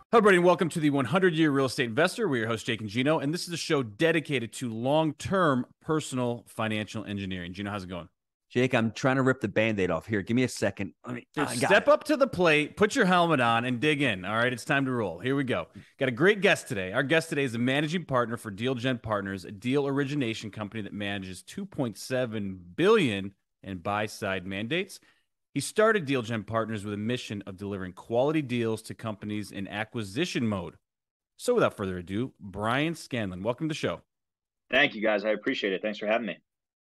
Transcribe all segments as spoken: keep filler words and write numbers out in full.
Hello, everybody, and welcome to the hundred year Real Estate Investor. We're your host, Jake and Gino, and this is a show dedicated to long-term personal financial engineering. Gino, how's it going? Jake, I'm trying to rip the Band-Aid off here. Give me a second. Let me, Dude, I got step it. up to the plate, put your helmet on, and dig in. All right, it's time to roll. Here we go. Got a great guest today. Our guest today is a managing partner for DealGen Partners, a deal origination company that manages two point seven billion dollars in buy-side mandates. He started DealGen Partners with a mission of delivering quality deals to companies in acquisition mode. So without further ado, Brian Scanlon, welcome to the show. Thank you, guys. I appreciate it. Thanks for having me.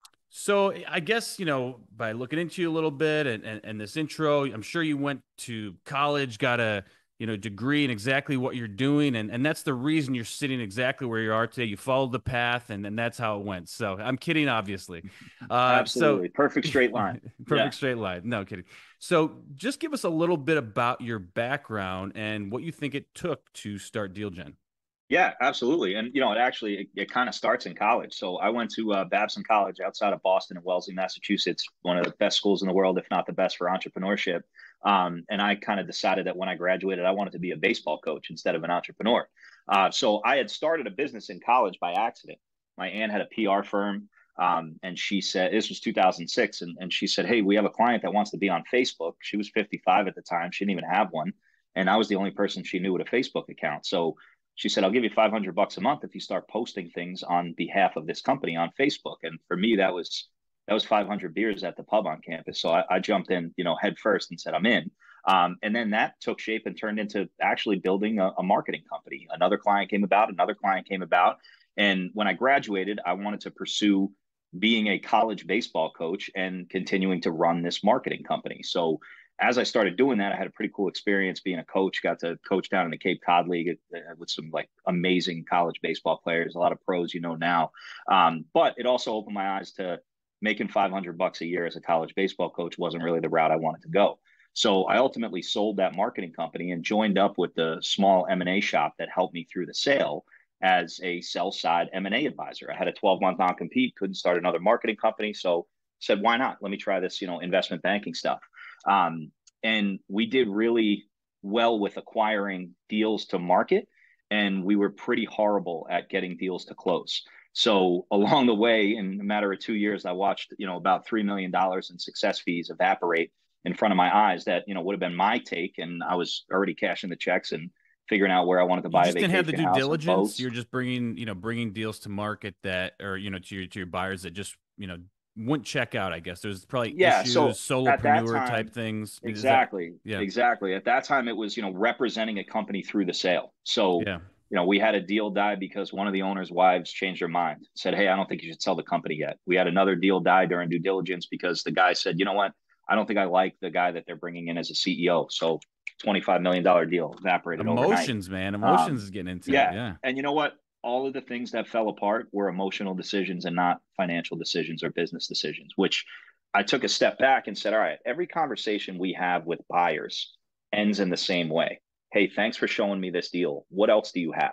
So I guess, you know, by looking into you a little bit and, and, and this intro, I'm sure you went to college, got a, you know, degree in exactly what you're doing. And, and that's the reason you're sitting exactly where you are today. You followed the path and then that's how it went. So I'm kidding, obviously. Uh, Absolutely. So, perfect straight line. perfect yeah. straight line. No kidding. So just give us a little bit about your background and what you think it took to start DealGen. Yeah, absolutely. And, you know, it actually, it, it kind of starts in college. So I went to uh, Babson College outside of Boston in Wellesley, Massachusetts, one of the best schools in the world, if not the best for entrepreneurship. Um, and I kind of decided that when I graduated, I wanted to be a baseball coach instead of an entrepreneur. Uh, so I had started a business in college by accident. My aunt had a P R firm. Um, and she said, this was two thousand six. And, and she said, hey, we have a client that wants to be on Facebook. She was fifty-five at the time. She didn't even have one. And I was the only person she knew with a Facebook account. So she said, I'll give you five hundred bucks a month if you start posting things on behalf of this company on Facebook. And for me, that was, that was five hundred beers at the pub on campus. So I, I jumped in, you know, head first and said, I'm in. Um, and then that took shape and turned into actually building a, a marketing company. Another client came about, another client came about. And when I graduated, I wanted to pursue being a college baseball coach and continuing to run this marketing company. So as I started doing that, I had a pretty cool experience being a coach, got to coach down in the Cape Cod League with some like amazing college baseball players, a lot of pros, you know, now. Um, but it also opened my eyes to making five hundred bucks a year as a college baseball coach wasn't really the route I wanted to go. So I ultimately sold that marketing company and joined up with the small M and A shop that helped me through the sale as a sell side M and A advisor. I had a twelve month non-compete, couldn't start another marketing company. So said, why not? Let me try this, you know, investment banking stuff. Um, and we did really well with acquiring deals to market, and we were pretty horrible at getting deals to close. So along the way, in a matter of two years, I watched, you know, about three million dollars in success fees evaporate in front of my eyes that, you know, would have been my take. And I was already cashing the checks and figuring out where I wanted to buy you just a didn't have the due diligence. You're You're just bringing, you know, bringing deals to market that, or, you know, to your, to your buyers that just, you know, wouldn't check out. I guess there's probably yeah, issues, so solopreneur time, type things. Exactly. That, yeah, exactly. At that time, it was, you know, representing a company through the sale. So, yeah. you know, we had a deal die because one of the owner's wives changed her mind, said, hey, I don't think you should sell the company yet. We had another deal die during due diligence because the guy said, you know what, I don't think I like the guy that they're bringing in as a C E O. So twenty-five million dollars deal evaporated Emotions, overnight. man. Emotions um, is getting into yeah. it. Yeah. And you know what? All of the things that fell apart were emotional decisions and not financial decisions or business decisions, which I took a step back and said, all right, every conversation we have with buyers ends in the same way. Hey, thanks for showing me this deal. What else do you have?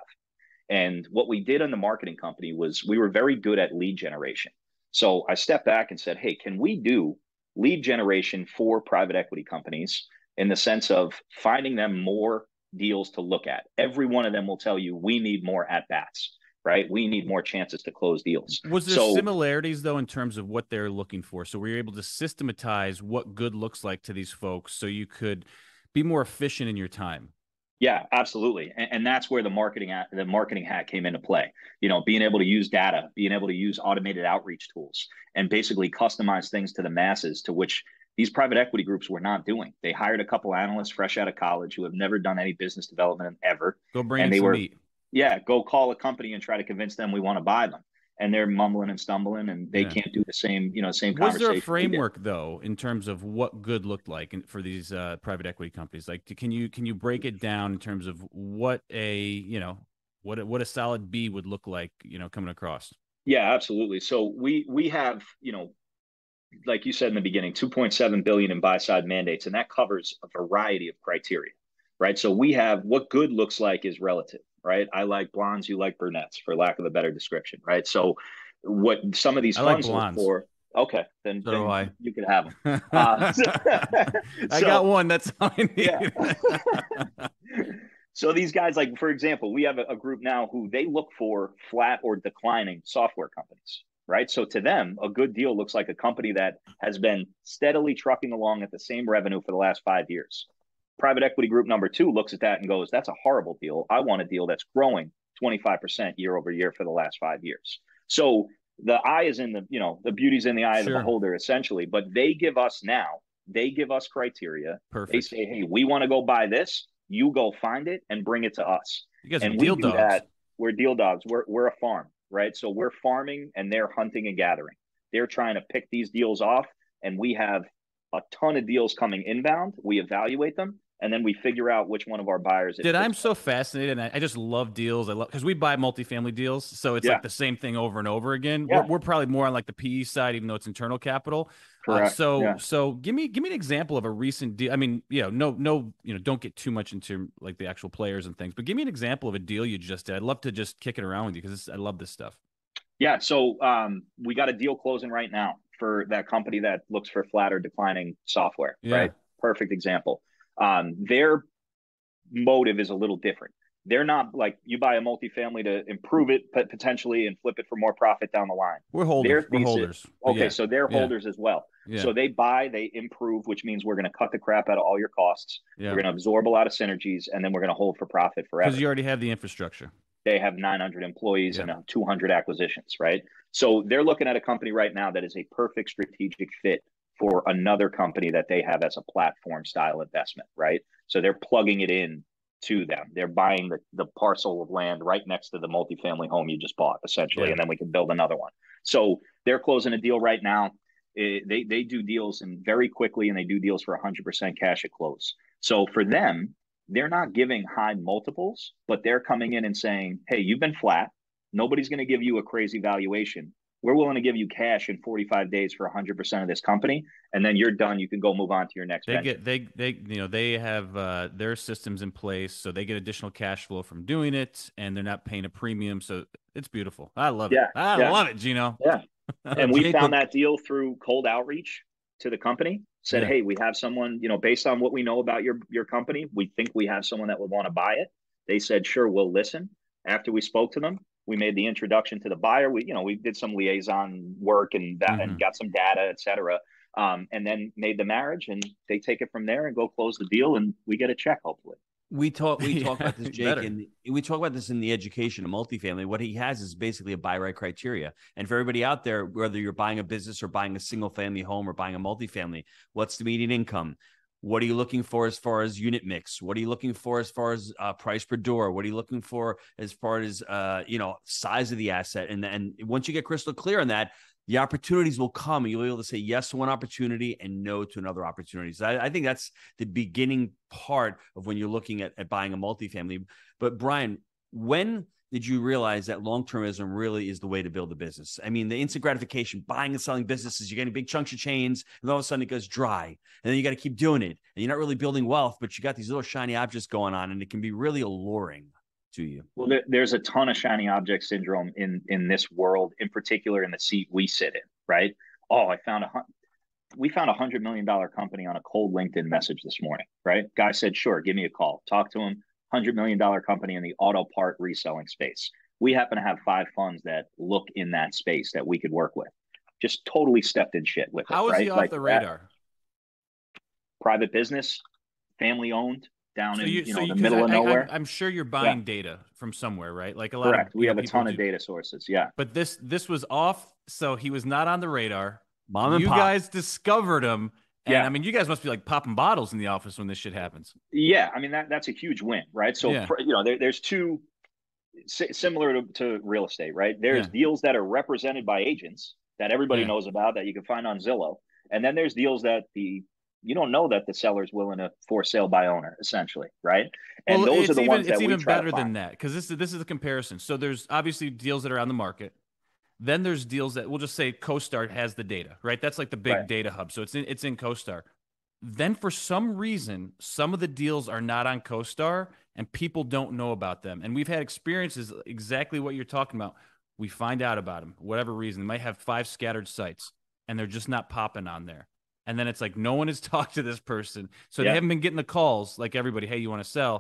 And what we did in the marketing company was we were very good at lead generation. So I stepped back and said, hey, can we do lead generation for private equity companies in the sense of finding them more deals to look at? Every one of them will tell you we need more at bats, right? We need more chances to close deals. Was there so, similarities though in terms of what they're looking for? So were you able to systematize what good looks like to these folks so you could be more efficient in your time? Yeah, absolutely. And, and that's where the marketing the marketing hat came into play. You know, being able to use data, being able to use automated outreach tools, and basically customize things to the masses, to which these private equity groups were not doing. They hired a couple analysts fresh out of college who have never done any business development ever. Go bring and in they some were, meat. Yeah, go call a company and try to convince them we want to buy them. And they're mumbling and stumbling, and they yeah. can't do the same, you know, same Was conversation. there a framework though, in terms of what good looked like in, for these uh, private equity companies? Like, can you can you break it down in terms of what a you know what a, what a solid B would look like, you know, coming across? Yeah, absolutely. So we we have, you know, like you said in the beginning, two point seven billion in buy side mandates, and that covers a variety of criteria, right? So we have what good looks like is relative, right? I like blondes, you like brunettes, for lack of a better description, right? So what some of these I like funds look blondes. for, okay, then, So then do I. you could have them. Uh, so, I got one. That's all I need. Yeah. So these guys, like for example, we have a, a group now who they look for flat or declining software companies, right? So to them, a good deal looks like a company that has been steadily trucking along at the same revenue for the last five years. Private equity group number two looks at that and goes, that's a horrible deal. I want a deal that's growing twenty-five percent year over year for the last five years. So the eye is in the, you know, the beauty's in the eye of Sure. the beholder, essentially. But they give us now, they give us criteria. Perfect. They say, hey, we want to go buy this. You go find it and bring it to us. You guys and are we deal do dogs. that. We're deal dogs. We're we're a farm, right? So we're farming and they're hunting and gathering. They're trying to pick these deals off, and we have a ton of deals coming inbound. We evaluate them, and then we figure out which one of our buyers. Did I'm so fascinated, and I, I just love deals. I love because we buy multifamily deals, so it's Yeah. like the same thing over and over again. Yeah. We're, we're probably more on like the P E side, even though it's internal capital. Uh, Correct. so Yeah. so give me give me an example of a recent deal. I mean, you know, no no you know, don't get too much into like the actual players and things, but give me an example of a deal you just did. I'd love to just kick it around with you because I love this stuff. Yeah. So um, we got a deal closing right now for that company that looks for flat or declining software. Yeah. Right. Perfect example. Um, their motive is a little different. They're not like you buy a multifamily to improve it pot- potentially and flip it for more profit down the line. We're holders. Their We're thesis- holders. But Okay, yeah. so they're Yeah. holders as well. Yeah. So they buy, they improve, which means we're going to cut the crap out of all your costs. Yeah. We're going to absorb a lot of synergies, and then we're going to hold for profit forever. Because you already have the infrastructure. They have nine hundred employees Yeah. and uh, two hundred acquisitions, right? So they're looking at a company right now that is a perfect strategic fit for another company that they have as a platform style investment, right? So they're plugging it in to them. They're buying the, the parcel of land right next to the multifamily home you just bought, essentially, Yeah. and then we can build another one. So they're closing a deal right now. It, they they do deals and very quickly, and they do deals for one hundred percent cash at close. So for them, they're not giving high multiples, but they're coming in and saying, hey, you've been flat. Nobody's going to give you a crazy valuation. We're willing to give you cash in forty-five days for one hundred percent of this company, and then you're done. You can go move on to your next They venture. get they they you know they have uh, their systems in place, so they get additional cash flow from doing it, and they're not paying a premium. So it's beautiful. I love Yeah, it. I yeah. love it, Gino. Yeah. And we Jacob- found that deal through cold outreach to the company. Said, Yeah. hey, we have someone, you know, based on what we know about your your company, we think we have someone that would want to buy it. They said, sure, we'll listen. After we spoke to them, we made the introduction to the buyer. We, you know, we did some liaison work and that, Mhm. and got some data, et cetera. Um, and then made the marriage, and they take it from there and go close the deal, and we get a check, hopefully. We talk we Yeah, talk about this, Jake, better. and we talk about this in the education of multifamily. What he has is basically a buy right criteria. And for everybody out there, whether you're buying a business or buying a single family home or buying a multifamily, what's the median income? What are you looking for as far as unit mix? What are you looking for as far as uh, price per door? What are you looking for as far as uh, you know, size of the asset? And and once you get crystal clear on that, the opportunities will come, and you'll be able to say yes to one opportunity and no to another opportunity. So I, I think that's the beginning part of when you're looking at, at buying a multifamily. But Brian, when did you realize that long-termism really is the way to build a business? I mean, the instant gratification, buying and selling businesses, you're getting big chunks of change, and all of a sudden it goes dry. And then you got to keep doing it. And you're not really building wealth, but you got these little shiny objects going on, and it can be really alluring to you. Well, there, there's a ton of shiny object syndrome in in this world, in particular in the seat we sit in, right? Oh, I found a hun- we found a hundred million dollar company on a cold LinkedIn message this morning, right? Guy said, sure, give me a call. Talk to him. Hundred million dollar company in the auto part reselling space. We happen to have five funds that look in that space that we could work with. Just totally stepped in shit with How it. is right? he off Like the that. radar? Private business, family owned, down So in you, you so know you, the 'cause middle I, of I, nowhere. I'm, I'm sure you're buying data from somewhere, right? Like a lot Correct. of We you have know, a people ton of do- data sources. Yeah. But this this was off, so he was not on the radar. Mom and you pop. guys discovered him, and Yeah. I mean, you guys must be like popping bottles in the office when this shit happens. Yeah, I mean that that's a huge win, right? So Yeah. for, you know, there, there's two si- similar to, to real estate, right? There's Yeah. deals that are represented by agents that everybody Yeah. knows about that you can find on Zillow, and then there's deals that the you don't know that the seller's willing to for sale by owner, essentially, right? And well, those it's are the even ones it's that we even try better to than find. that because this is this is a comparison. So there's obviously deals that are on the market. Then there's deals that we'll just say CoStar has the data, right? That's like the big Right. data hub. So it's in it's in CoStar. Then for some reason, some of the deals are not on CoStar and people don't know about them. And we've had experiences exactly what you're talking about. We find out about them, whatever reason. They might have five scattered sites and they're just not popping on there. And then it's like no one has talked to this person. So Yeah. they haven't been getting the calls like everybody, hey, you want to sell?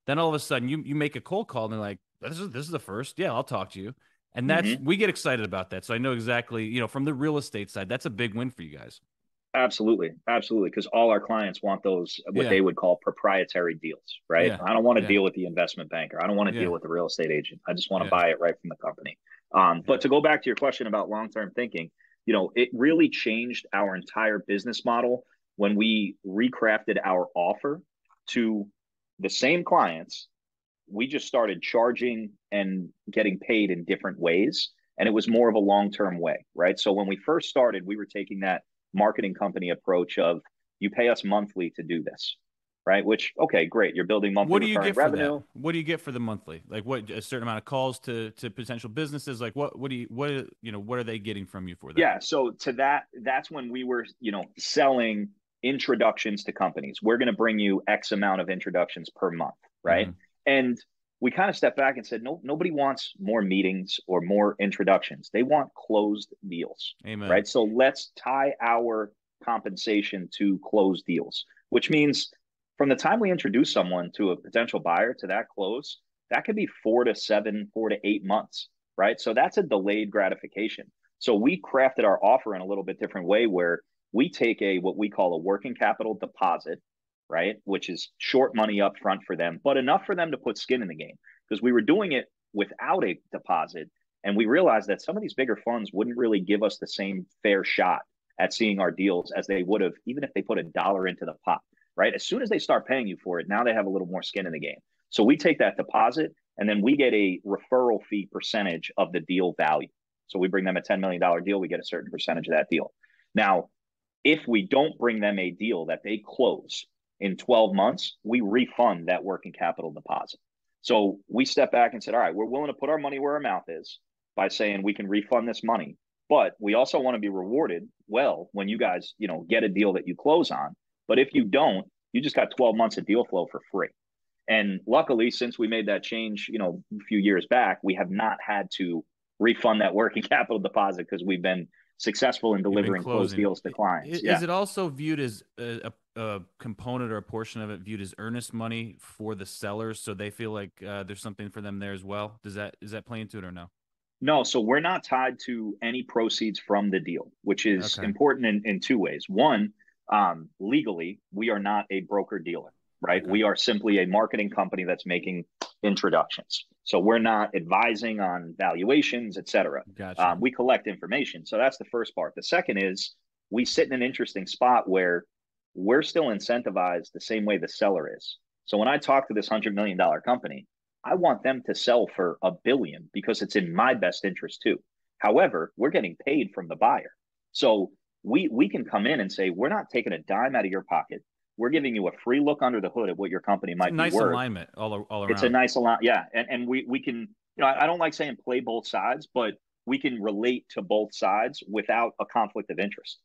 Then all of a sudden you you make a cold call and they're like, this is this is the first. Yeah, I'll talk to you. And that's Mm-hmm. we get excited about that. So I know exactly, you know, from the real estate side, that's a big win for you guys. Absolutely. Absolutely. Because all our clients want those, what Yeah. they would call proprietary deals, right? Yeah. I don't want to Yeah. deal with the investment banker. I don't want to Yeah. deal with the real estate agent. I just want to Yeah. buy it right from the company. Um, Yeah. but to go back to your question about long term thinking, you know, it really changed our entire business model when we recrafted our offer to the same clients. We just started charging and getting paid in different ways. And it was more of a long term way, right? So when we first started, we were taking that marketing company approach of you pay us monthly to do this, right? Which, okay, great. You're building monthly What do you recurring get for that? revenue. What do you get for the monthly? Like what a certain amount of calls to to potential businesses? Like what what do you what you know what are they getting from you for that? Yeah. So to that, that's when we were, you know, selling introductions to companies. We're going to bring you X amount of introductions per month, right? Mm-hmm. And we kind of stepped back and said, no, nobody wants more meetings or more introductions. They want closed deals, Amen. right? So let's tie our compensation to closed deals, which means from the time we introduce someone to a potential buyer to that close, that could be four to seven, four to eight months, right? So that's a delayed gratification. So we crafted our offer in a little bit different way where we take a what we call a working capital deposit, right? Which is short money up front for them, but enough for them to put skin in the game because we were doing it without a deposit. And we realized that some of these bigger funds wouldn't really give us the same fair shot at seeing our deals as they would have, even if they put a dollar into the pot, right? As soon as they start paying you for it, now they have a little more skin in the game. So we take that deposit and then we get a referral fee percentage of the deal value. So we bring them a ten million dollars deal, we get a certain percentage of that deal. Now, if we don't bring them a deal that they close in twelve months, we refund that working capital deposit. So we step back and said, all right, we're willing to put our money where our mouth is by saying we can refund this money, but we also want to be rewarded well when you guys, you know, get a deal that you close on. But if you don't, you just got twelve months of deal flow for free. And luckily, since we made that change, you know, a few years back, we have not had to refund that working capital deposit because we've been successful in delivering closed deals to clients. Is, yeah. is it also viewed as a, a, a component or a portion of it viewed as earnest money for the sellers, so they feel like uh, there's something for them there as well? Does that is that play into it or no? No, so we're not tied to any proceeds from the deal, which is Okay. important in, in two ways. One, um, legally, we are not a broker dealer, right? Okay. We are simply a marketing company that's making introductions. So we're not advising on valuations, et cetera. Gotcha. Um, we collect information. So that's the first part. The second is we sit in an interesting spot where we're still incentivized the same way the seller is. So when I talk to this one hundred million dollars company, I want them to sell for a billion because it's in my best interest too. However, we're getting paid from the buyer. So we we can come in and say, we're not taking a dime out of your pocket. We're giving you a free look under the hood at what your company might it's a nice be worth. alignment all, all around. It's a nice alignment. Yeah. And and we we can, you know, I, I don't like saying play both sides, but we can relate to both sides without a conflict of interest.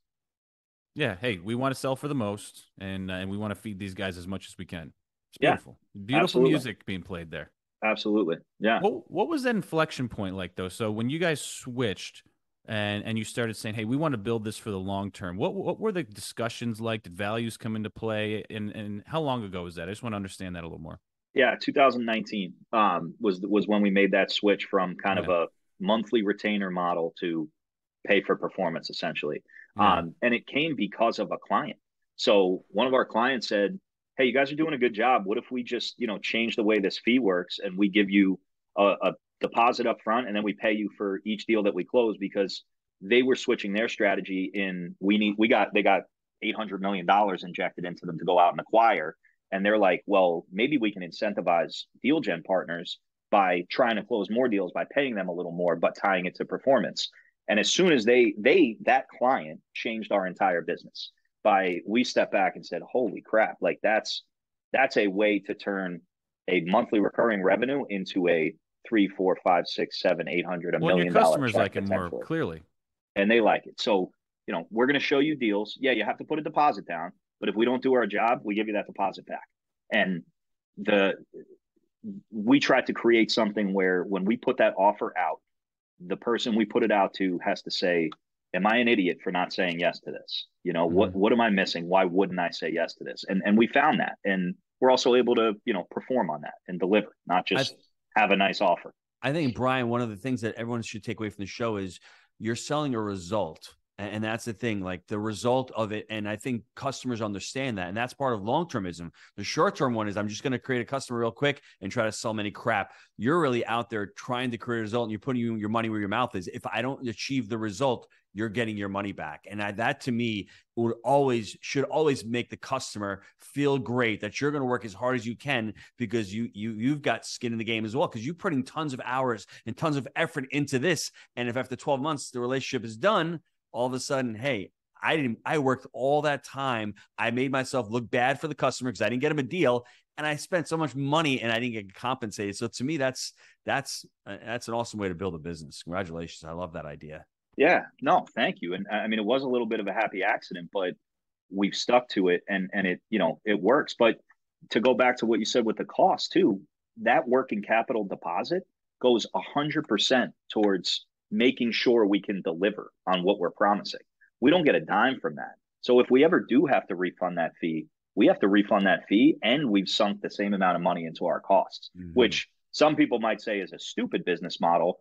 Yeah. Hey, we want to sell for the most, and uh, and we want to feed these guys as much as we can. It's Yeah, beautiful. Beautiful absolutely. music being played there. Absolutely. Yeah. What what was that inflection point like though? So when you guys switched and and you started saying, "Hey, we want to build this for the long term." What what were the discussions like? Did values come into play? And and how long ago was that? I just want to understand that a little more. Yeah, two thousand nineteen um, was was when we made that switch from kind Yeah. of a monthly retainer model to pay for performance, essentially. Yeah. Um, and it came because of a client. So one of our clients said, "Hey, you guys are doing a good job. What if we just, you know, change the way this fee works and we give you a, a deposit up front and then we pay you for each deal that we close?" Because they were switching their strategy in we need we got they got eight hundred million dollars injected into them to go out and acquire. And they're like, well, maybe we can incentivize deal gen partners by trying to close more deals by paying them a little more, but tying it to performance. And as soon as they they that client changed our entire business by we stepped back and said, holy crap, like that's that's a way to turn a monthly recurring revenue into a three, four, five, six, seven, eight hundred, a Well, and your million dollar customers check like it more potentially. clearly. And they like it. So, you know, we're going to show you deals. Yeah, you have to put a deposit down, but if we don't do our job, we give you that deposit back. And the we tried to create something where when we put that offer out, the person we put it out to has to say, am I an idiot for not saying yes to this? You know, Mhm. what what am I missing? Why wouldn't I say yes to this? And and we found that. And we're also able to, you know, perform on that and deliver, not just I, have a nice offer. I think, Brian, one of the things that everyone should take away from the show is you're selling a result. And that's the thing, like the result of it. And I think customers understand that. And that's part of long-termism. The short-term one is I'm just going to create a customer real quick and try to sell many crap. You're really out there trying to create a result, and you're putting your money where your mouth is. If I don't achieve the result, you're getting your money back. And I, that to me would always, should always make the customer feel great that you're going to work as hard as you can because you, you, you've got skin in the game as well. Cause you're putting tons of hours and tons of effort into this. And if after twelve months, the relationship is done, all of a sudden, hey, I didn't, I worked all that time. I made myself look bad for the customer because I didn't get him a deal, and I spent so much money and I didn't get compensated. So to me, that's, that's, uh, that's an awesome way to build a business. Congratulations. I love that idea. Yeah, no, thank you. And I mean, it was a little bit of a happy accident, but we've stuck to it, and, and it, you know, it works. But to go back to what you said with the cost too, that working capital deposit goes a hundred percent towards making sure we can deliver on what we're promising. We don't get a dime from that. So if we ever do have to refund that fee, we have to refund that fee, and we've sunk the same amount of money into our costs, mm-hmm. which some people might say is a stupid business model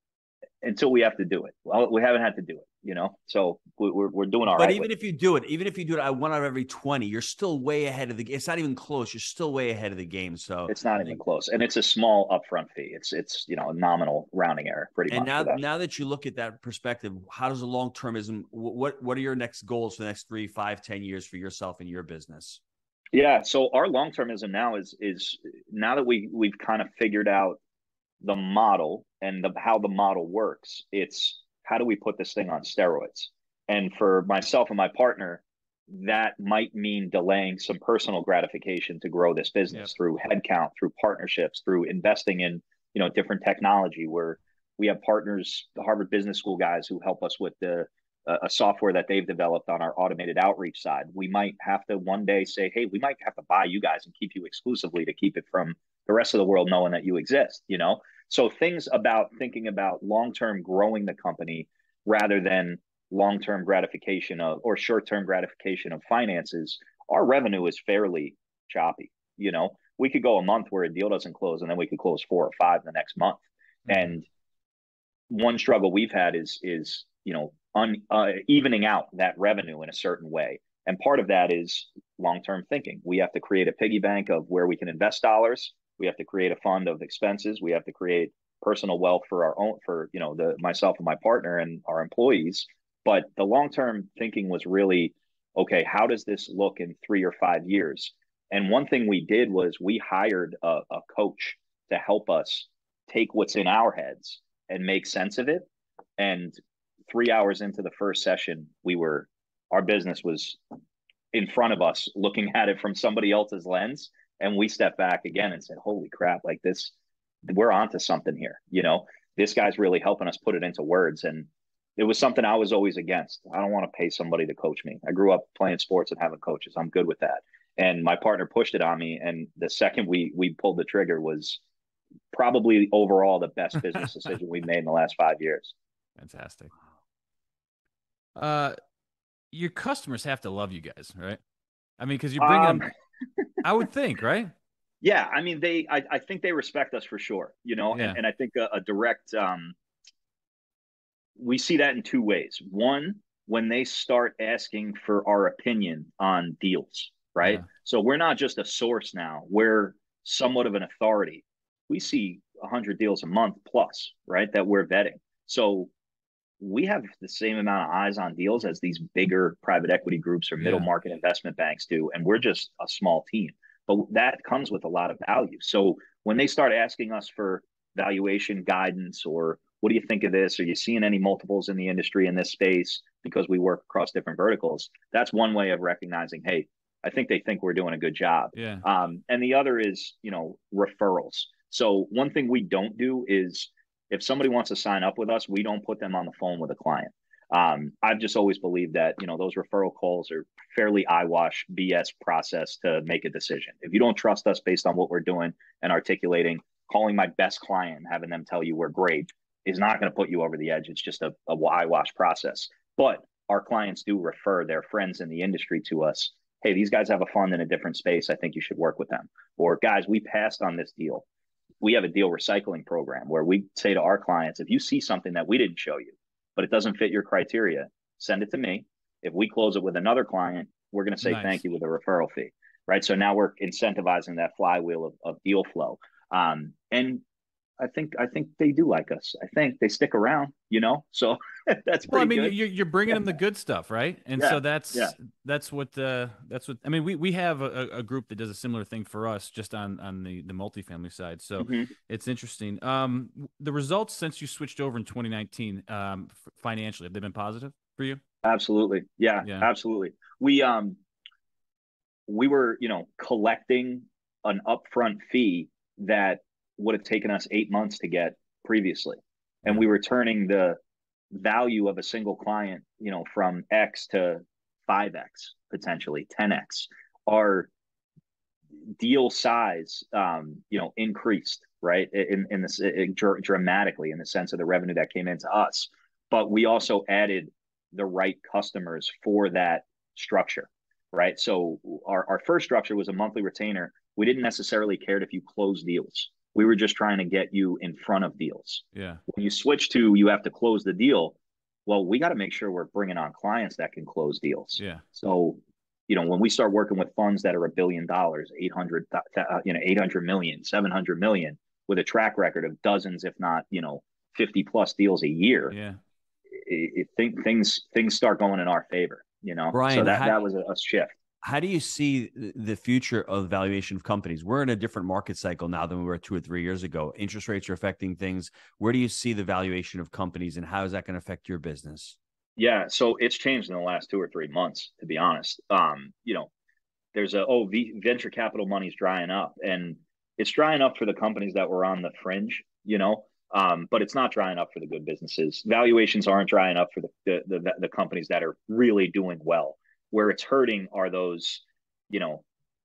until we have to do it. Well, we haven't had to do it, you know, so we're, we're doing all but right. But even if you do it, even if you do it, I one out of every twenty, you're still way ahead of the game. It's not even close. You're still way ahead of the game. So it's not even close. And it's a small upfront fee. It's, it's, you know, a nominal rounding error pretty and much. And now, that. now that you look at that perspective, how does the long-termism, what, what are your next goals for the next three, five, ten years for yourself and your business? Yeah. So our long-termism now is, is now that we, we've kind of figured out the model and the, how the model works, it's how do we put this thing on steroids? And for myself and my partner, that might mean delaying some personal gratification to grow this business yep. through headcount, through partnerships, through investing in, you know, different technology. Where we have partners, the Harvard Business School guys, who help us with the uh, a software that they've developed on our automated outreach side. We might have to one day say, hey, we might have to buy you guys and keep you exclusively to keep it from the rest of the world knowing that you exist, you know? So things about thinking about long-term growing the company rather than long-term gratification of, or short-term gratification of finances, our revenue is fairly choppy. You know, we could go a month where a deal doesn't close, and then we could close four or five the next month. Mm-hmm. And one struggle we've had is, is, you know, un, uh, evening out that revenue in a certain way. And part of that is long-term thinking. We have to create a piggy bank of where we can invest dollars. We have to create a fund of expenses. We have to create personal wealth for our own, for, you know, the, myself and my partner and our employees. But the long-term thinking was really, okay, how does this look in three or five years? And one thing we did was we hired a, a coach to help us take what's in our heads and make sense of it. And three hours into the first session, we were, our business was in front of us looking at it from somebody else's lens. And we stepped back again and said, holy crap, like this, we're onto something here. You know, this guy's really helping us put it into words. And it was something I was always against. I don't want to pay somebody to coach me. I grew up playing sports and having coaches. I'm good with that. And my partner pushed it on me. And the second we we pulled the trigger was probably overall the best business decision we've made in the last five years. Fantastic. Uh, your customers have to love you guys, right? I mean, because you bring um, them, I would think, right? Yeah. I mean, they, I, I think they respect us for sure, you know, yeah. and, and I think a, a direct, um, we see that in two ways. One, when they start asking for our opinion on deals, right? Yeah. So we're not just a source now, we're somewhat of an authority. We see one hundred deals a month plus, right, that we're vetting. So we have the same amount of eyes on deals as these bigger private equity groups or middle yeah. market investment banks do. And we're just a small team, but that comes with a lot of value. So when they start asking us for valuation guidance, or what do you think of this? Are you seeing any multiples in the industry in this space? Because we work across different verticals. That's one way of recognizing, hey, I think they think we're doing a good job. Yeah. Um, and the other is, you know, referrals. So one thing we don't do is, if somebody wants to sign up with us, we don't put them on the phone with a client. Um, I've just always believed that, you know, those referral calls are fairly eyewash B S process to make a decision. If you don't trust us based on what we're doing and articulating, calling my best client and having them tell you we're great is not going to put you over the edge. It's just a, a eyewash process. But our clients do refer their friends in the industry to us. hey, these guys have a fund in a different space. I think you should work with them. Or guys, we passed on this deal. We have a deal recycling program where we say to our clients, if you see something that we didn't show you, but it doesn't fit your criteria, send it to me. If we close it with another client, we're going to say Nice. thank you with a referral fee, right? So now we're incentivizing that flywheel of, of deal flow. Um, and I think I think they do like us. I think they stick around, you know. So that's pretty Well, I mean, good. you're you're bringing them the good stuff, right? And Yeah, so that's yeah. that's what uh that's what I mean. We we have a, a group that does a similar thing for us, just on on the the multifamily side. So Mhm. it's interesting. Um, the results since you switched over in twenty nineteen, um, f- financially, have they been positive for you? Absolutely. Yeah, Yeah. absolutely. We um we were, you know, collecting an upfront fee that would have taken us eight months to get previously. And Yeah. we were turning the value of a single client, you know, from X to five X, potentially ten X. Our deal size, um, you know, increased, right? In, in this it, dramatically in the sense of the revenue that came into us. But we also added the right customers for that structure, right? So our, our first structure was a monthly retainer. We didn't necessarily care if you close deals. We were just trying to get you in front of deals. Yeah. When you switch to you have to close the deal, well, we got to make sure we're bringing on clients that can close deals. Yeah. So, you know, when we start working with funds that are a billion dollars, eight hundred, you know, eight hundred million, seven hundred million, with a track record of dozens, if not, you know, fifty plus deals a year, Yeah. it, it think things things start going in our favor, you know. Brian, so that how, that was a, a shift. how do you see the future of valuation of companies? We're in a different market cycle now than we were two or three years ago. Interest rates are affecting things. Where do you see the valuation of companies, and how is that going to affect your business? Yeah, so it's changed in the last two or three months, to be honest. Um, you know, there's a oh, v, venture capital money's drying up, and it's drying up for the companies that were on the fringe, you know. Um, but it's not drying up for the good businesses. Valuations aren't drying up for the the, the the companies that are really doing well. Where it's hurting are those, you know,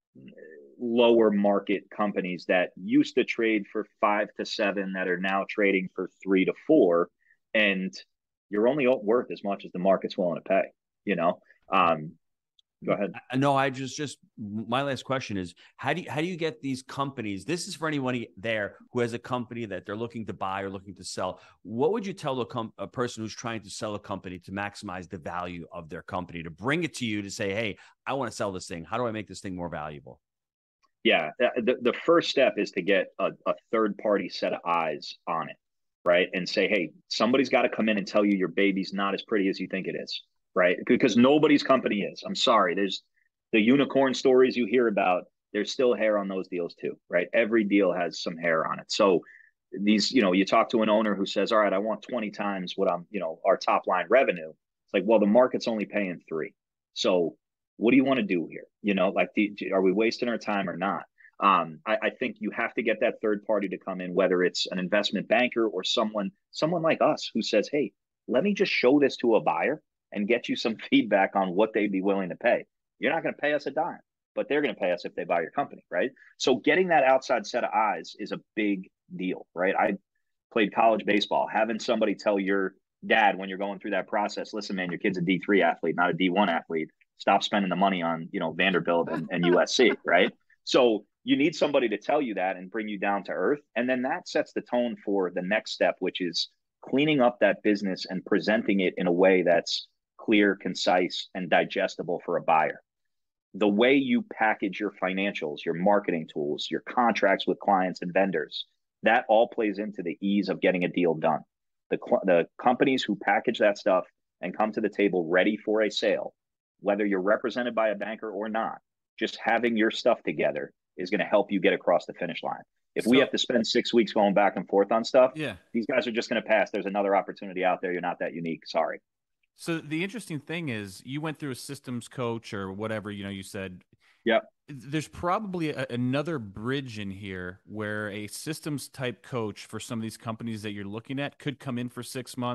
lower market companies that used to trade for five to seven that are now trading for three to four, and you're only worth as much as the market's willing to pay. You know, um, go ahead. No, I just just my last question is how do you, how do you get these companies? This is for anyone there who has a company that they're looking to buy or looking to sell. What would you tell a, com- a person who's trying to sell a company to maximize the value of their company, to bring it to you to say, hey, I want to sell this thing. How do I make this thing more valuable? Yeah, the, the first step is to get a, a third party set of eyes on it, right? And say, hey, somebody's got to come in and tell you your baby's not as pretty as you think it is, right? Because nobody's company is. I'm sorry. There's the unicorn stories you hear about. There's still hair on those deals too, right? Every deal has some hair on it. So these, you know, you talk to an owner who says, all right, I want twenty times what I'm, you know, our top line revenue. It's like, well, the market's only paying three. So what do you want to do here? You know, like, the, are we wasting our time or not? Um, I, I think you have to get that third party to come in, whether it's an investment banker or someone, someone like us who says, hey, let me just show this to a buyer and get you some feedback on what they'd be willing to pay. You're not going to pay us a dime, but they're going to pay us if they buy your company, right? So getting that outside set of eyes is a big deal, right? I played college baseball. Having somebody tell your dad when you're going through that process, listen, man, your kid's a D three athlete, not a D one athlete. Stop spending the money on, you know, Vanderbilt and, and U S C, right? So you need somebody to tell you that and bring you down to earth. And then that sets the tone for the next step, which is cleaning up that business and presenting it in a way that's clear, concise, and digestible for a buyer. The way you package your financials, your marketing tools, your contracts with clients and vendors, that all plays into the ease of getting a deal done. The, the companies who package that stuff and come to the table ready for a sale, whether you're represented by a banker or not, just having your stuff together is going to help you get across the finish line. If so, we have to spend six weeks going back and forth on stuff, yeah, these guys are just going to pass. There's another opportunity out there. You're not that unique. Sorry. So the interesting thing is you went through a systems coach or whatever, you know, you said, yeah, there's probably a, another bridge in here where a systems type coach for some of these companies that you're looking at could come in for six months,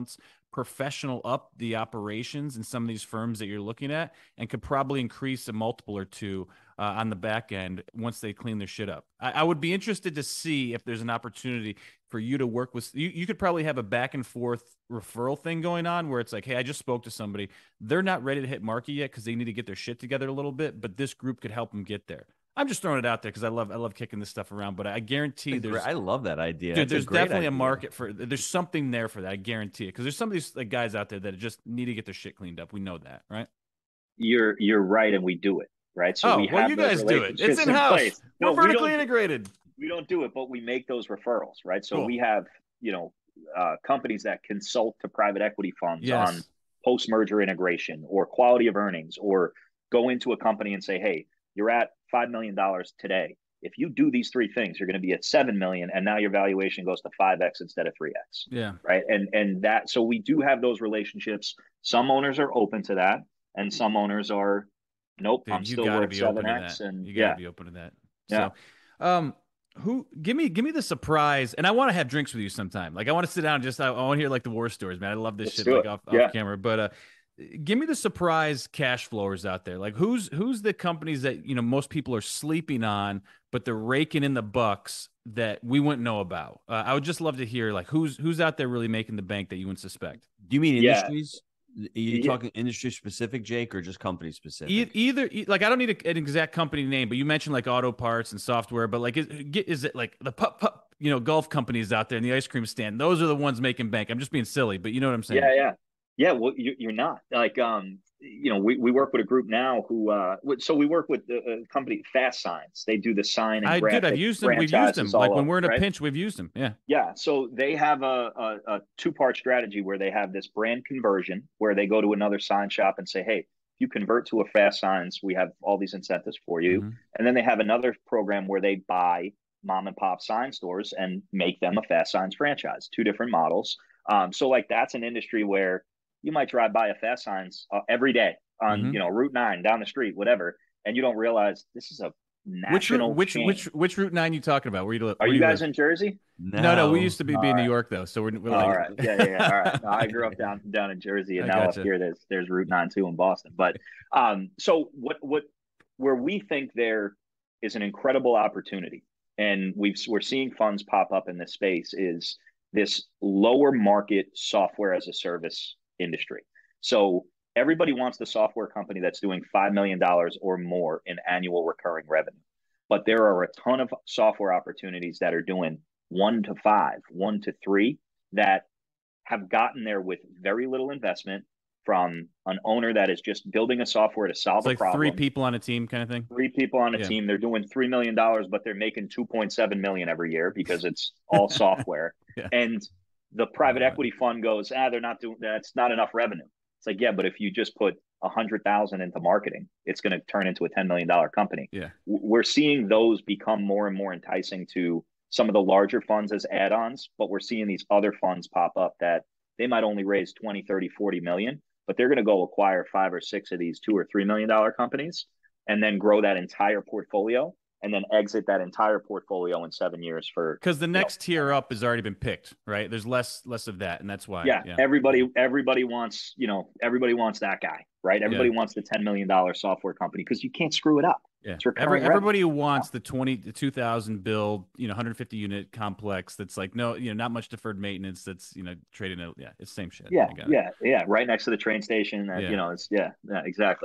professional up the operations in some of these firms that you're looking at, and could probably increase a multiple or two uh, on the back end once they clean their shit up. I, I would be interested to see if there's an opportunity for you to work with. You, you could probably have a back and forth referral thing going on where it's like, hey, I just spoke to somebody. They're not ready to hit market yet because they need to get their shit together a little bit, but this group could help them get there. I'm just throwing it out there because I love I love kicking this stuff around, but I guarantee there's I love that idea. Dude, That's there's a great definitely idea. a market for there's something there for that. I guarantee it because there's some of these like guys out there that just need to get their shit cleaned up. We know that, right? You're you're right, and we do it, right? So oh, we well, have you those guys do it. It's relationships in house. place. We're No, we vertically don't- integrated. We don't do it, but we make those referrals, right? So Cool. we have, you know, uh, companies that consult to private equity funds Yes. on post-merger integration or quality of earnings, or go into a company and say, hey, you're at five million dollars today. If you do these three things, you're going to be at seven million dollars, and now your valuation goes to five X instead of three X. Yeah. Right. And and that, so we do have those relationships. Some owners are open to that, and some owners are, nope, Dude, I'm you still gotta worth be open seven to X. that. And You gotta yeah, be open to that. Yeah. So, um, who give me give me the surprise, and I want to have drinks with you sometime. Like I want to sit down and just I, I want to hear like the war stories, man. I love this Let's shit do like it. off, Yeah. off camera. But uh give me the surprise cash flowers out there. Like who's who's the companies that you know most people are sleeping on, but they're raking in the bucks that we wouldn't know about. Uh, I would just love to hear like who's who's out there really making the bank that you wouldn't suspect. Do you mean Yeah. industries? Are you Yeah. talking industry specific, Jake, or just company specific? E- either e- like I don't need a, an exact company name, but you mentioned like auto parts and software. But like, is, is it like the pup pup you know golf companies out there in the ice cream stand? Those are the ones making bank. I'm just being silly, but you know what I'm saying? Yeah, yeah, yeah. Well, you, you're not like, um, you know, we, we work with a group now who, uh, so we work with the uh, company Fast Signs. They do the sign and I graphic did. I've used them. We've used them. franchises all Like when over, we're in a right? pinch, we've used them. Yeah. Yeah. So they have a, a, a two part strategy where they have this brand conversion where they go to another sign shop and say, hey, if you convert to a Fast Signs, we have all these incentives for you. Mhm. And then they have another program where they buy mom and pop sign stores and make them a Fast Signs franchise, two different models. Um, so like that's an industry where you might drive by a Fast Signs uh, every day on, Mhm. you know, Route nine, down the street, whatever, and you don't realize this is a Which route, national which chain. which which Route nine you talking about? Where you, li- Are where you guys live? in Jersey? No, no, we used to be, be in New All right. York though, so we're, we're All like, right. Yeah, yeah, yeah. All right. No, I grew up down down in Jersey, and I now gotcha. up here there's there's Route nine too in Boston. But um, so what what where we think there is an incredible opportunity, and we've we're seeing funds pop up in this space, is this lower market software as a service industry. So everybody wants the software company that's doing five million dollars or more in annual recurring revenue. But there are a ton of software opportunities that are doing one to five, one to three, that have gotten there with very little investment from an owner that is just building a software to solve it's like a problem. three people on a team kind of thing. Three people on a Yeah. team. They're doing three million dollars, but they're making two point seven million dollars every year because it's all software. Yeah. And the private Right. equity fund goes, ah, they're not doing that's not enough revenue. It's like, yeah, but if you just put a hundred thousand into marketing, it's going to turn into a ten million dollar company. Yeah. We're seeing those become more and more enticing to some of the larger funds as add-ons, but we're seeing these other funds pop up that they might only raise twenty, thirty, forty million, but they're going to go acquire five or six of these two or three million dollar companies and then grow that entire portfolio and then exit that entire portfolio in seven years for, Because the you know, next tier up has already been picked, right? There's less less of that, and that's why. yeah, yeah. everybody, everybody wants, you know, everybody wants that guy, right? Everybody Yeah. wants the ten million dollar software company because you can't screw it up. Yeah. It's recurring Every, revenue. everybody who wants the twenty to two thousand build, you know, one hundred fifty unit complex that's like, no, you know, not much deferred maintenance. That's, you know, trading it. Yeah. It's same shit. Yeah. I got it. Yeah. Yeah. Right next to the train station. That, Yeah. You know, it's, yeah, yeah, exactly.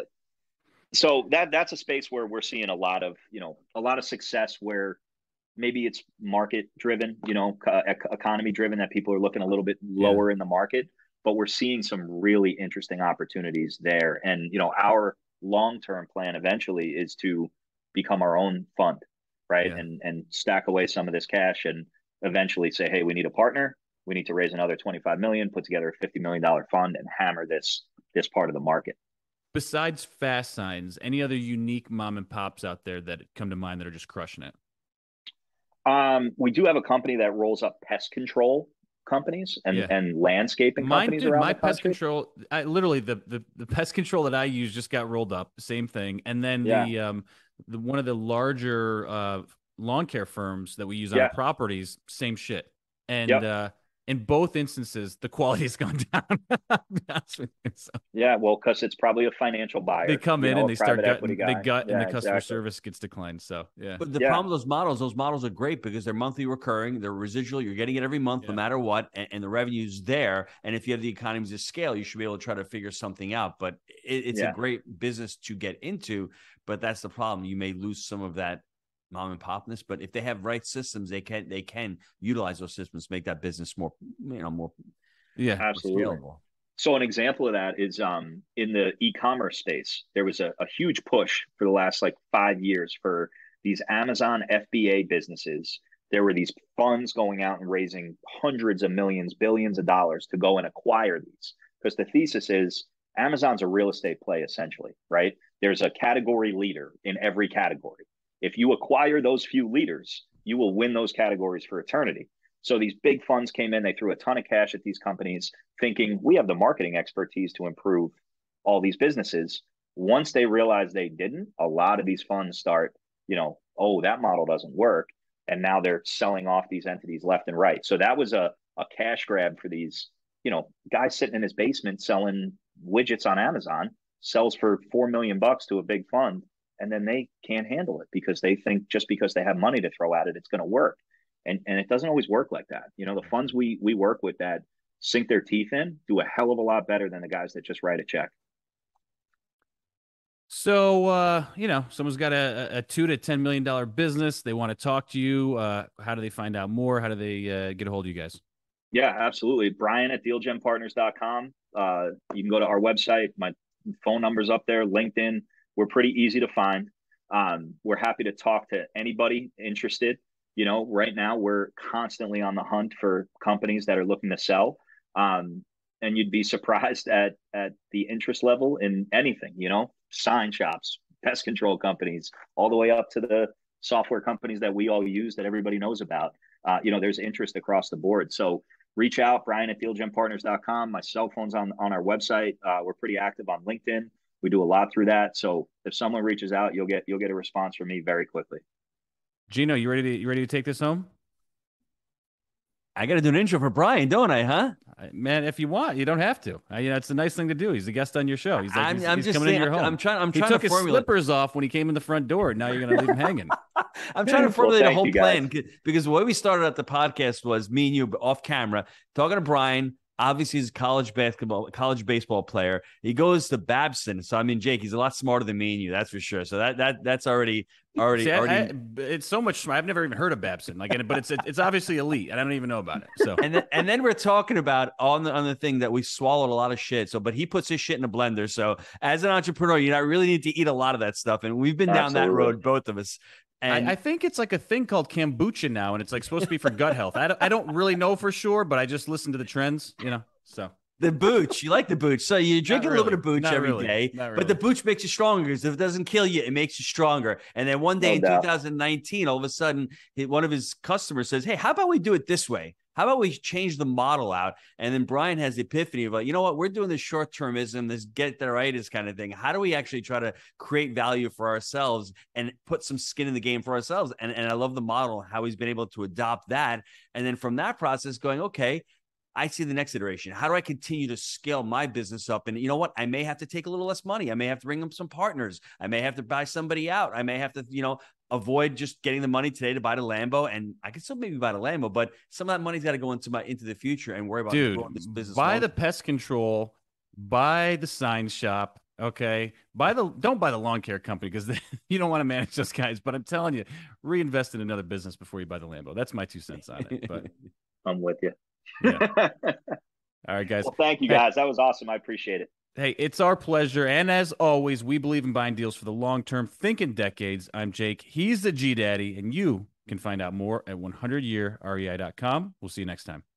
So that, that's a space where we're seeing a lot of, you know, a lot of success where maybe it's market driven, you know, ec- economy driven, that people are looking a little bit lower in the market, but we're seeing some really interesting opportunities there. And, you know, our long-term plan eventually is to become our own fund, right? Yeah. And, and stack away some of this cash and eventually say, hey, we need a partner. We need to raise another twenty-five million, put together a fifty million dollars fund and hammer this, this part of the market. Besides Fast Signs, any other unique mom and pops out there that come to mind that are just crushing it? Um, we do have a company that rolls up pest control companies and, Yeah. and landscaping Mine, companies dude, around my the pest country. control, I literally the, the the pest control that I use just got rolled up. Same thing, and then Yeah. the um the one of the larger uh lawn care firms that we use on Yeah. our properties, same shit. And Yep. uh in both instances, the quality has gone down. I'll be honest with you. So Yeah, well, because it's probably a financial buyer. they come you in know, and a they start private equity gutting, they guy. gut, and Yeah, the customer exactly. service gets declined. So yeah, But the Yeah. problem with those models, those models are great because they're monthly recurring, they're residual, you're getting it every month, Yeah. no matter what, and, and the revenue's there. And if you have the economies of scale, you should be able to try to figure something out. But it, it's Yeah. a great business to get into, but that's the problem. You may lose some of that mom and popness, but if they have right systems, they can they can utilize those systems to make that business more, you know, more, yeah, more Absolutely. scalable. So an example of that is um, in the e-commerce space, there was a, a huge push for the last like five years for these Amazon F B A businesses. There were these funds going out and raising hundreds of millions, billions of dollars to go and acquire these. Because the thesis is Amazon's a real estate play, essentially, right? There's a category leader in every category. If you acquire those few leaders, you will win those categories for eternity. So these big funds came in, they threw a ton of cash at these companies, thinking we have the marketing expertise to improve all these businesses. Once they realized they didn't, a lot of these funds start, you know, oh, that model doesn't work. And now they're selling off these entities left and right. So that was a, a cash grab for these, you know, guys sitting in his basement selling widgets on Amazon, sells for four million bucks to a big fund. And then they can't handle it because they think just because they have money to throw at it, it's going to work. And, and it doesn't always work like that. You know, the funds we we work with that sink their teeth in do a hell of a lot better than the guys that just write a check. So, uh, you know, someone's got a, a two to ten million dollar business. They want to talk to you. Uh, how do they find out more? How do they uh, get a hold of you guys? Yeah, absolutely. Brian at deal gen partners dot com. Uh, you can go to our website. My phone number's up there. LinkedIn. We're pretty easy to find. Um, we're happy to talk to anybody interested. You know, right now we're constantly on the hunt for companies that are looking to sell. Um, and you'd be surprised at at the interest level in anything. You know, sign shops, pest control companies, all the way up to the software companies that we all use that everybody knows about. Uh, you know, there's interest across the board. So reach out, Brian at deal gen partners dot com. My cell phone's on, on our website. Uh, we're pretty active on LinkedIn. We do a lot through that. So if someone reaches out, you'll get you'll get a response from me very quickly. Gino, you ready to you ready to take this home? I got to do an intro for Brian, don't I, huh? Man, if you want, you don't have to. Uh, you know, it's a nice thing to do. He's a guest on your show. He's like, I'm, he's, I'm he's just coming saying, into your home. I'm trying. I'm he trying took to his formulate. slippers off when he came in the front door. Now you're going to leave him hanging. I'm trying to formulate well, a whole you, plan because the way we started out the podcast was me and you off camera talking to Brian. Obviously, he's a college basketball, college baseball player. He goes to Babson. So I mean, Jake, he's a lot smarter than me and you. That's for sure. So that that that's already already See, I, already. I, it's so much. I've never even heard of Babson. Like, but it's it's obviously elite, and I don't even know about it. So and then and then we're talking about on the on the thing that we swallowed a lot of shit. So, but he puts his shit in a blender. So as an entrepreneur, you not really need to eat a lot of that stuff. And we've been down Absolutely. that road, both of us. And I, I think it's like a thing called kombucha now, and it's like supposed to be for gut health. I don't, I don't really know for sure, but I just listen to the trends, you know. So the booch, you like the booch. So you drink Not a little really. bit of booch Not every really. day, Not but the really. booch makes you stronger because if it doesn't kill you, it makes you stronger. And then one day No in doubt. two thousand nineteen, all of a sudden, he- one of his customers says, "Hey, how about we do it this way? How about we change the model out?" And then Brian has the epiphany of like, you know what? We're doing this short-termism, this get-there-itis kind of thing. How do we actually try to create value for ourselves and put some skin in the game for ourselves? And, and I love the model, how he's been able to adopt that. And then from that process going, okay, I see the next iteration. How do I continue to scale my business up? And you know what? I may have to take a little less money. I may have to bring them some partners. I may have to buy somebody out. I may have to, you know, avoid just getting the money today to buy the Lambo. And I can still maybe buy the Lambo, but some of that money's got to go into my into the future and worry about dude, growing this business. buy long- the pest control, buy the sign shop. Okay, buy the don't buy the lawn care company because you don't want to manage those guys. But I'm telling you, reinvest in another business before you buy the Lambo. That's my two cents on it. But I'm with you. yeah. All right, guys. Well, thank you Hey. guys. That was awesome. I appreciate it. Hey, it's our pleasure. And as always, we believe in buying deals for the long term. Think in decades. I'm Jake. He's the G Daddy, and you can find out more at one hundred year R E I dot com. We'll see you next time.